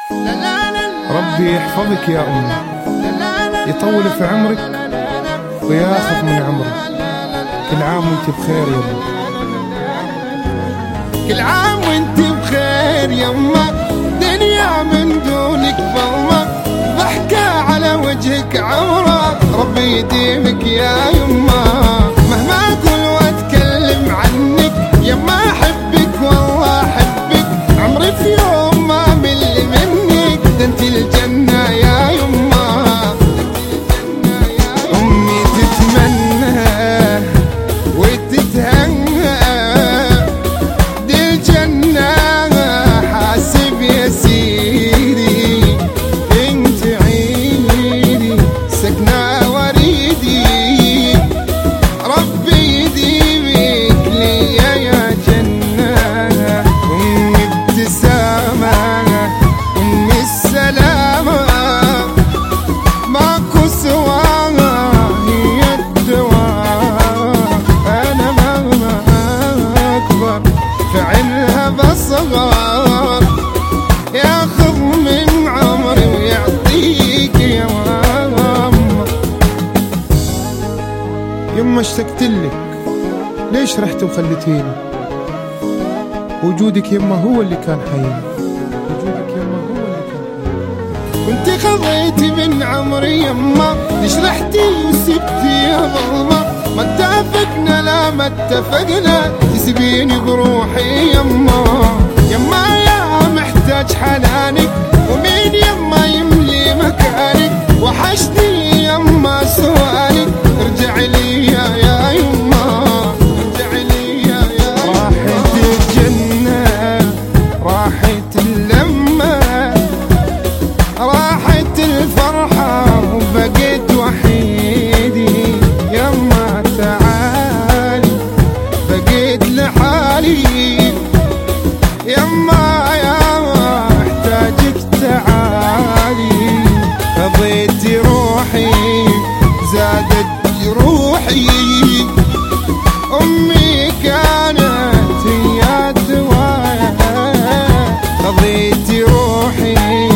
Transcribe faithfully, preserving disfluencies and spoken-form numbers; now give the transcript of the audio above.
ربي يحفظك يا أمي، يطول في عمرك وياخذ من عمرك. كل عام وانت بخير يا أمي، كل عام وانت بخير يما. دنيا من دونك ظلمة، ضحكة على وجهك عمرة. ربي يديمك يا يما، مهما اقول واتكلم عنك يما احبك والله احبك. عمري في يوم ما مل منك، ده انت الجنة يا يما. امي تتمنى وتتهنى، دي الجنة حاسب يا سيدي. انت عيني سكنة وريدي، ربي يديمك ليا يا جنة. امي ابتسامة، امي السلامة، ماكو سواها هي الدواء. انا مهما اكبر في عينها بصغر، ياخذ من عمري ويعطيك يا ماما. يما اشتقتلك، ليش رحت وخليتيني؟ وجودك يما هو اللي كان حيني، وجودك يما هو اللي كان حيني. كنت خذيتي من عمري يما، ليش رحتي وسبتي يا ظلمة؟ ما اتفقنا لا ما اتفقنا، تسبيني بروحي يما. يما يا محتاج حنانك، ومين يما يملي مكانك؟ وحشتني يما سؤالك، ارجعي لي يا يا يما، ارجعي لي يا يا. راحت الجنة، راحت اللمة، راحت الفرحة وبقيت وحيدي. يما تعالي بقيت لحالي، يما يا احتاجك تعالي. قضيت روحي زادت جروحي، امي كانت هي الدواء. قضيت روحي